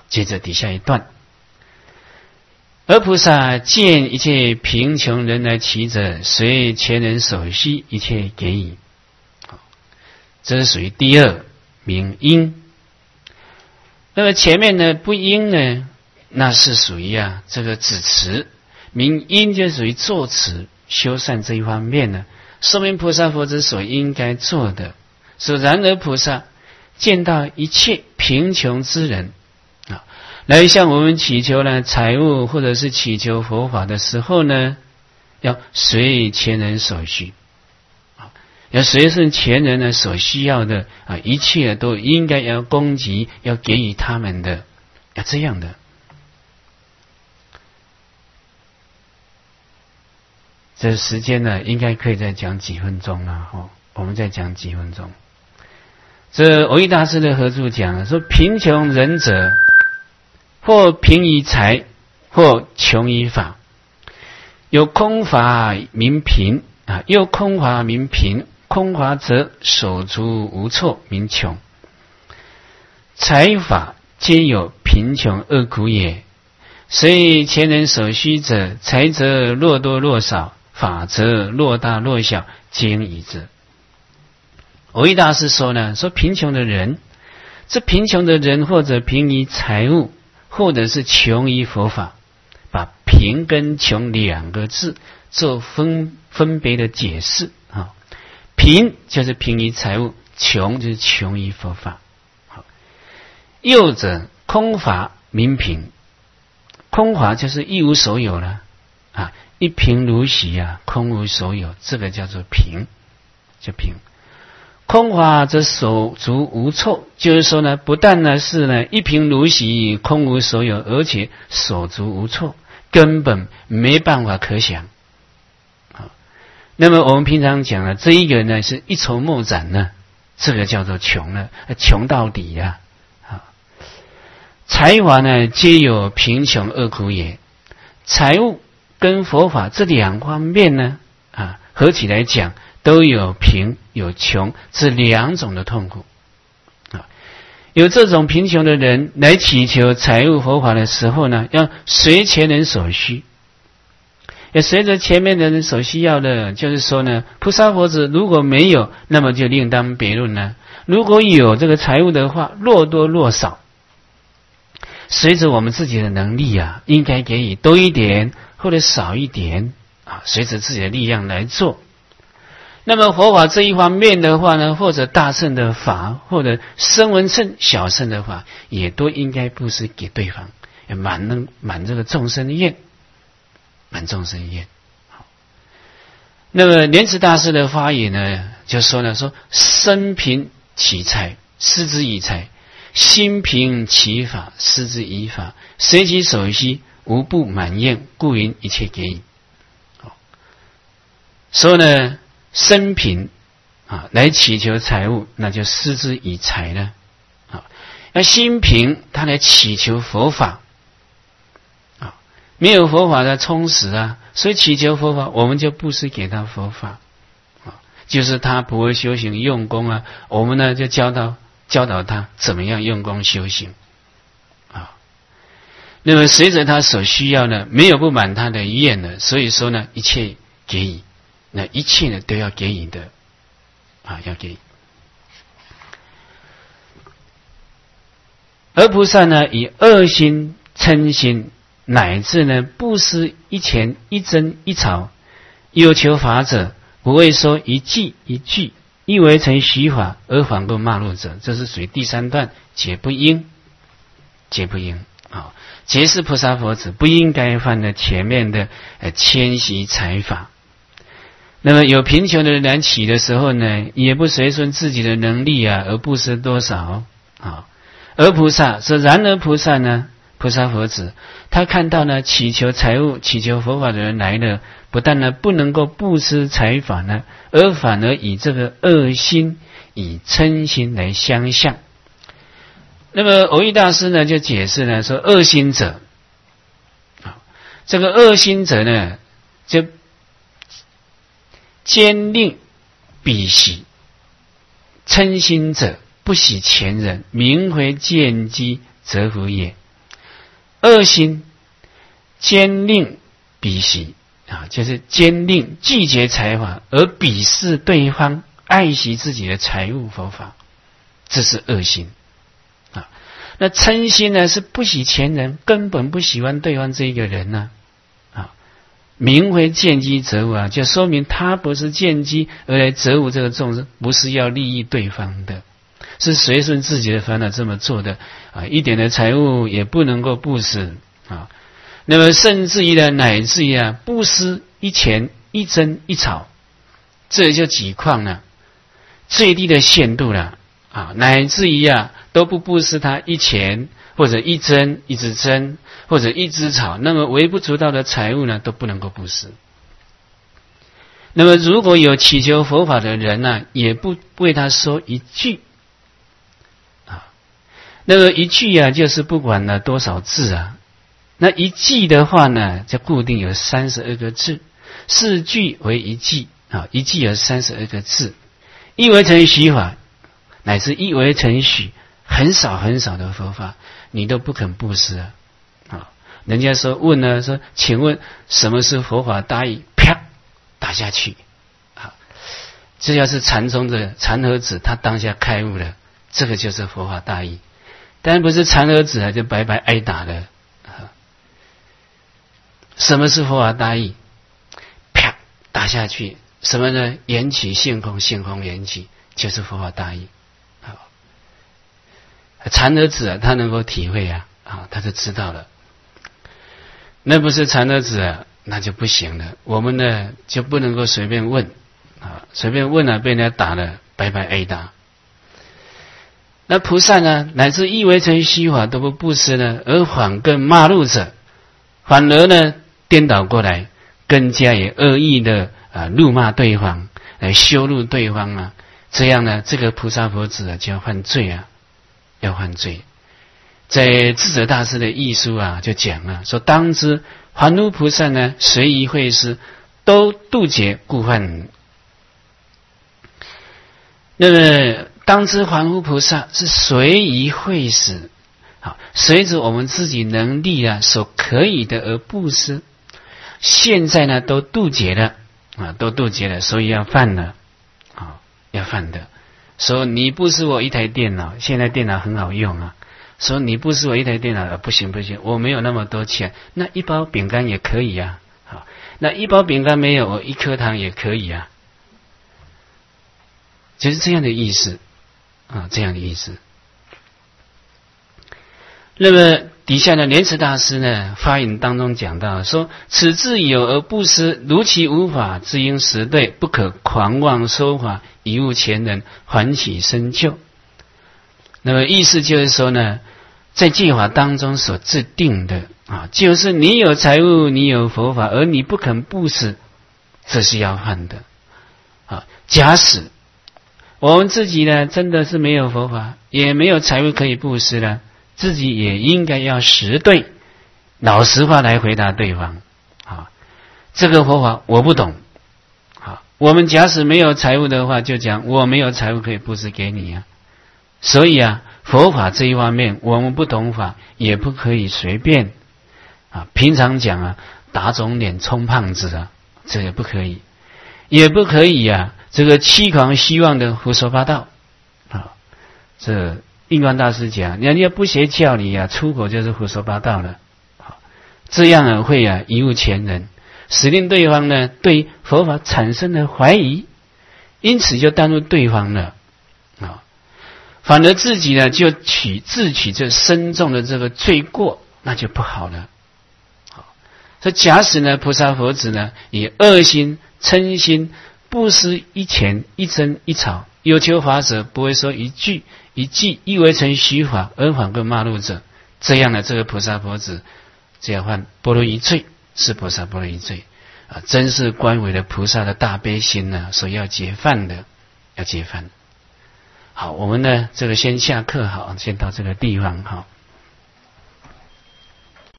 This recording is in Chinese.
接着底下一段，而菩萨见一切贫穷人来乞者，随前人所需，一切给予。这是属于第二名因。那么前面呢不因呢，那是属于这个指词，名因就属于作词修善这一方面呢，说明菩萨佛子所应该做的。所以然而菩萨见到一切贫穷之人来向我们祈求呢财物或者是祈求佛法的时候呢，要随前人所需，要随顺前人呢所需要的一切都应该要供给，要给予他们的，要这样的。这时间呢，应该可以再讲几分钟了我们再讲几分钟。这蕅益大师的合著讲说，贫穷人者，或贫于财，或穷于法，有空乏名贫又空乏名贫。空乏则手足无措，名穷。财法皆有贫穷恶苦也。虽前人所需者，财则若多若少，法则若大若小，皆一之。蕅益大师说呢，说贫穷的人，这贫穷的人或者贫于财物，或者是穷于佛法，把贫跟穷两个字做分别的解释贫就是贫于财物，穷就是穷于佛法。右者空乏名贫，空乏就是一无所有了一贫如洗空无所有，这个叫做贫，叫贫。空乏则手足无措，就是说呢，不但呢是呢一贫如洗，空无所有，而且手足无措，根本没办法可想。那么我们平常讲了，这一个呢是一筹莫展呢，这个叫做穷了，穷到底财法呢皆有贫穷恶苦也。财物跟佛法这两方面呢合起来讲，都有贫有穷这两种的痛苦有这种贫穷的人来祈求财物佛法的时候呢，要随前人所需，也随着前面的人所需要的。就是说呢，菩萨佛子如果没有，那么就另当别论了。如果有这个财物的话，若多若少，随着我们自己的能力应该给予多一点或者少一点随着自己的力量来做。那么佛法这一方面的话呢，或者大乘的法，或者声闻乘小乘的法，也都应该布施给对方，满这个众生愿，满众生愿。那么莲池大师的发言呢，就说呢，说身贫其财，施之以财；心贫其法，施之以法。随其所需，无不满愿，故云一切给予。所以呢，身贫来祈求财物，那就施之以财了。那心贫，他来祈求佛法没有佛法的充实所以祈求佛法，我们就布施给他佛法就是他不会修行用功我们呢就教导他怎么样用功修行那么随着他所需要呢，没有不满他的愿了，所以说呢，一切给予，那一切呢都要给予的要给予。而菩萨呢，以恶心、嗔心，乃至呢布施一钱一针一草，有求法者，不为说一句一句，亦为成虚法，而反过骂入者，这是属于第三段，皆不应，皆不应皆是菩萨佛子不应该犯的前面的谦虚财法。那么有贫穷的人来乞的时候呢，也不随顺自己的能力而布施多少而菩萨说，然而菩萨呢，菩萨佛子他看到呢祈求财物祈求佛法的人来了，不但呢不能够布施财法呢，而反而以这个恶心以嗔心来相向。那么蕅益大师呢就解释呢说，恶心者这个恶心者呢，就坚令彼喜，嗔心者不喜前人，名回见机则福也恶心奸佞鄙喜啊，就是奸佞拒绝财法而鄙视对方，爱惜自己的财物佛法，这是恶心啊。那嗔心呢，是不喜前人，根本不喜欢对方这一个人呢啊。名为见机择物啊，就说明他不是见机而来择物这个众生，不是要利益对方的，是随顺自己的烦恼这么做的啊，一点的财物也不能够布施啊。那么甚至于呢，乃至于啊，布施一钱一针一草，这就几况了，最低的限度了啊，乃至于啊，都不布施他一钱或者一针一支针或者一枝草，那么微不足道的财物呢，都不能够布施。那么如果有祈求佛法的人呢，也不为他说一句啊，那么一句啊，就是不管了多少字啊。那一偈的话呢，就固定有32个字，4句为一偈啊，一偈有32个字，一为成许法，乃至一为成许，很少很少的佛法，你都不肯布施啊！啊，人家说问呢，说请问什么是佛法大义？啪，打下去啊！这要是禅宗的禅和子，他当下开悟了，这个就是佛法大义。当然不是禅和子啊，就白白挨打了。什么是佛法大义？啪，打下去。什么呢？缘起性空，性空缘起，就是佛法大义。好，禅和子啊，他能够体会啊，他就知道了。那不是禅和子啊，那就不行了。我们呢就不能够随便问啊，随便问了被人家打了，白白挨打。那菩萨呢，乃至一为成虚法都不布施呢，而反更骂怒者，反而呢颠倒过来，更加也恶意的怒骂对方，来羞辱对方啊，这样呢，这个菩萨佛子啊就要犯罪啊，要犯罪。在智者大师的译书啊，就讲了说，当知凡夫菩萨呢，随宜会施，都度劫故犯。那么当知凡夫菩萨是随宜会施，好，随着我们自己能力啊所可以的而布施。现在呢都渡劫了啊，都渡劫了，所以要犯了啊，要犯的。说你布施我一台电脑，现在电脑很好用啊。说你布施我一台电脑，不行不行，我没有那么多钱，那一包饼干也可以啊。好，那一包饼干没有，我一颗糖也可以啊。就是这样的意思啊，这样的意思。那么底下呢，莲池大师呢发言当中讲到说，此自有而布施，如其无法，自应实对，不可狂妄说法，以误前人，还起身救。那么意思就是说呢，在戒法当中所制定的啊，就是你有财物，你有佛法，而你不肯布施，这是要犯的啊。假使我们自己呢真的是没有佛法，也没有财物可以布施了，自己也应该要实对，老实话来回答对方啊。这个佛法我不懂啊。我们假使没有财物的话，就讲我没有财物可以布施给你啊。所以啊，佛法这一方面，我们不懂法，也不可以随便啊。平常讲啊，打肿脸充胖子啊，这也不可以，也不可以啊。这个欺狂希望的胡说八道啊，这印光大师讲，人家不邪教你啊，出口就是胡说八道了。这样啊会啊贻误前人，使令对方呢对佛法产生了怀疑，因此就耽误对方了啊。反而自己呢就自取这深重的这个罪过，那就不好了。好，所以假使呢菩萨佛子呢以恶心嗔心布施一钱一针一草，有求法者不会说一句一偈，一为成虚法，而反更骂怒者，这样的这个菩萨佛子只要犯般若一罪，是菩萨般若一罪啊，真是观为了菩萨的大悲心呢所要解犯的，要解犯。好，我们呢这个先下课，好，先到这个地方，好。